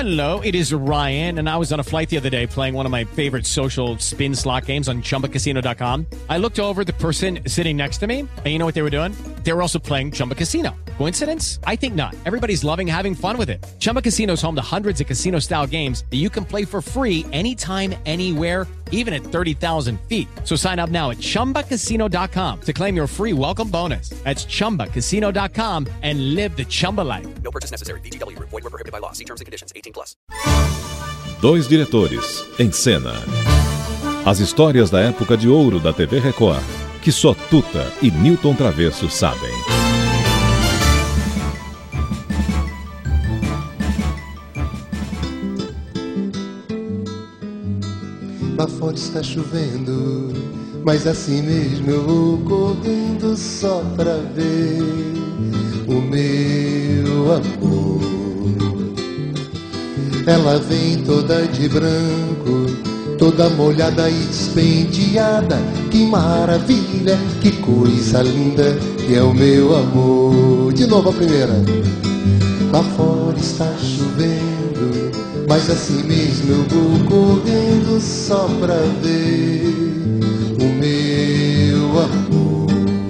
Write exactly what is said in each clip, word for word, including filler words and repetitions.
Hello, it is Ryan, and I was on a flight the other day playing one of my favorite social spin slot games on Chumba Casino dot com. I looked over at the person sitting next to me, and you know what they were doing? They were also playing Chumba Casino. Coincidence? I think not. Everybody's loving having fun with it. Chumba Casino is home to hundreds of casino-style games that you can play for free anytime, anywhere, even at thirty thousand feet. So sign up now at Chumba Casino dot com to claim your free welcome bonus. That's Chumba Casino dot com and live the Chumba life. No purchase necessary. V G W. Void where prohibited by law. See terms and conditions. eighteen plus. Dois diretores em cena. As histórias da época de ouro da T V Record, que só Tuta e Newton Travesso sabem. Lá fora está chovendo, mas assim mesmo eu vou correndo só pra ver o meu amor. Ela vem toda de branco, toda molhada e despenteada. Que maravilha, que coisa linda, que é o meu amor. De novo a primeira. Lá fora está chovendo, mas assim mesmo eu vou correndo só pra ver o meu amor.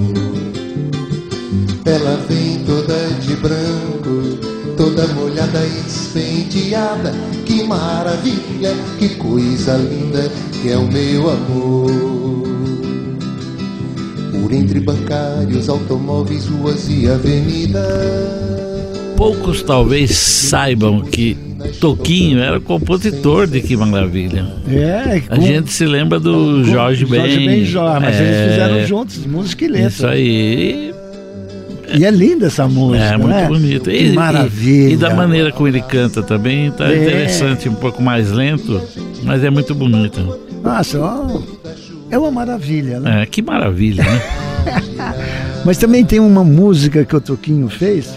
Ela vem toda de branco, toda molhada e despenteada. Que maravilha, que coisa linda, que é o meu amor. Por entre bancários, automóveis, ruas e avenidas. Poucos talvez saibam que Toquinho era compositor de Que Maravilha. É, com, a gente se lembra do Jorge Ben. Jorge Benjor, mas é, eles fizeram juntos música e letra. Isso aí. E é linda essa música, é muito né? bonita. Que e, maravilha. E, e da maneira como ele canta também, tá é. interessante, um pouco mais lento, mas é muito bonita. Nossa, ó, é uma maravilha, né? É, que maravilha, né? Mas também tem uma música que o Toquinho fez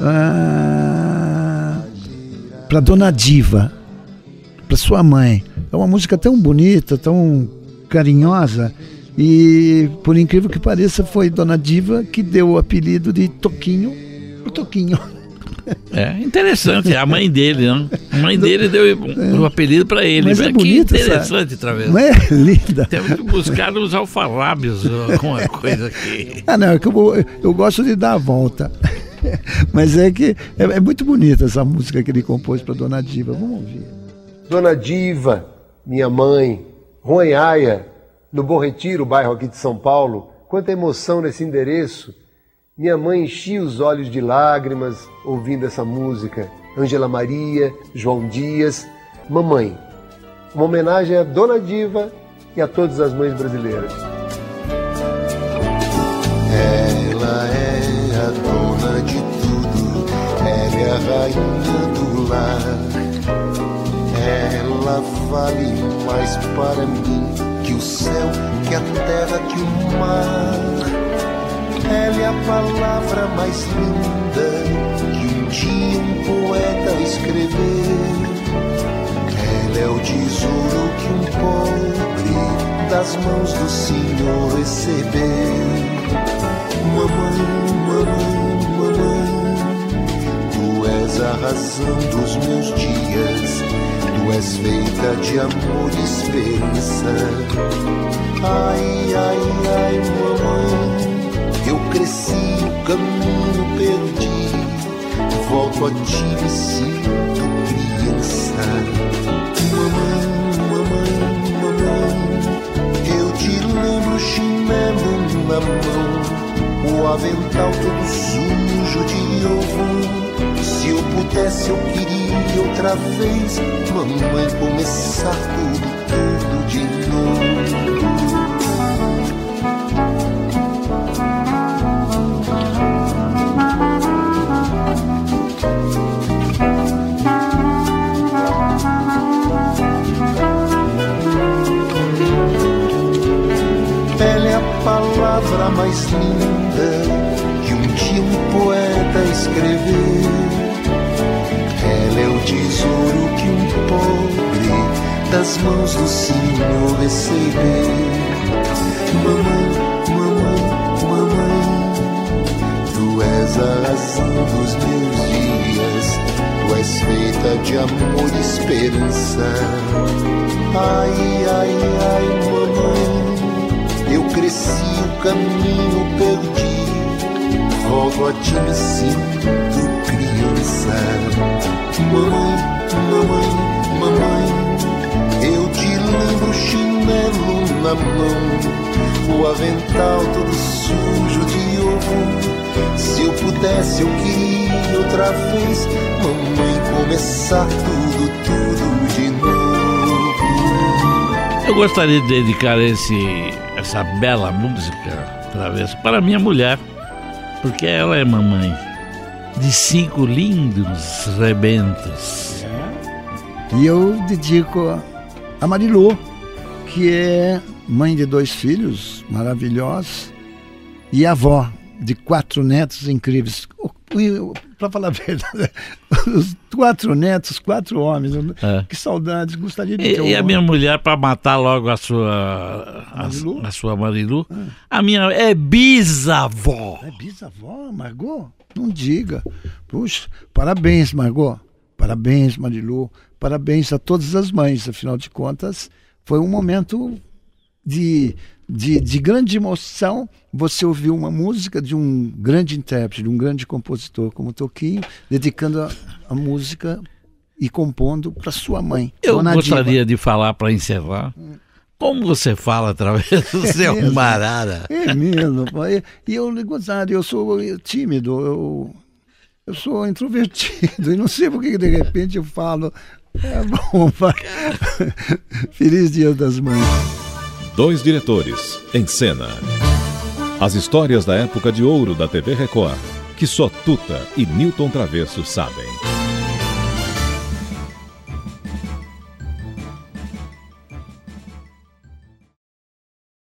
ah, para Dona Diva, para sua mãe. É uma música tão bonita, tão carinhosa. E, por incrível que pareça, foi Dona Diva que deu o apelido de Toquinho pro Toquinho. É interessante, a mãe dele, não? A mãe dele deu o apelido para ele. Mas é bonito, que interessante, Travesso. Não é linda? Temos que buscar nos alfarrábios alguma coisa aqui. Ah, não, é que eu, eu gosto de dar a volta. Mas é que é, é muito bonita essa música que ele compôs para Dona Diva. Vamos ouvir. Dona Diva, minha mãe, Ronhaia, no Bom Retiro, bairro aqui de São Paulo. Quanta emoção nesse endereço. Minha mãe enchia os olhos de lágrimas ouvindo essa música. Ângela Maria, João Dias. Mamãe, uma homenagem a Dona Diva e a todas as mães brasileiras. Ela é a dona de tudo, ela é a rainha do lar. Ela vale mais para mim que o céu, que a terra, que o mar. Ela é a palavra mais linda que um dia um poeta escreveu. Ela é o tesouro que um pobre das mãos do Senhor recebeu. Mamãe, mamãe, mamãe, tu és a razão dos meus dias. Tu és feita de amor e esperança. Ai, ai, ai, mamãe, eu cresci, o caminho perdi, volto a ti, me sinto criança. Mamãe, mamãe, mamãe, eu te lembro chinelo na mão, o avental todo sujo de ovo. Se eu pudesse eu queria outra vez, mamãe, começar tudo, tudo de novo. Ela é a palavra mais linda que um dia um poeta escreveu. Ela é o tesouro que um pobre das mãos do Senhor recebeu. Mamãe, mamãe, mamãe, tu és a razão dos meus dias. Tu és feita de amor esperança. Ai, ai, ai, mamãe, eu cresci, o caminho perdi, volto a ti, me sinto criança. Mamãe, mamãe, mamãe, eu te lembro, chinelo na mão, o avental todo sujo de ovo. Se eu pudesse, eu queria outra vez, mamãe, começar tudo, tudo de novo. Eu gostaria de dedicar esse, essa bela música, outra vez, para minha mulher, porque ela é mamãe de cinco lindos rebentos. E eu dedico a Marilu, que é mãe de dois filhos maravilhosos e avó de quatro netos incríveis. Para falar a verdade, os quatro netos, quatro homens, é. Que saudades, gostaria de ter. E, e a minha mulher, para matar logo a sua Marilu, a, a sua Marilu é. A minha é bisavó. É bisavó, Margot? Não diga. Puxa, parabéns, Margot. Parabéns, Marilu. Parabéns a todas as mães. Afinal de contas, foi um momento de, de, de grande emoção. Você ouviu uma música de um grande intérprete, de um grande compositor como Toquinho, dedicando a, a música e compondo para sua mãe. Eu Dona gostaria Diva. de falar para encerrar. Como você fala através do seu marara? É mesmo. E eu, eu, eu sou tímido, eu, eu sou introvertido, e não sei por que de repente eu falo. É bom, pai. Feliz Dia das Mães. Dois diretores em cena. As histórias da época de ouro da T V Record, que só Tuta e Newton Travesso sabem.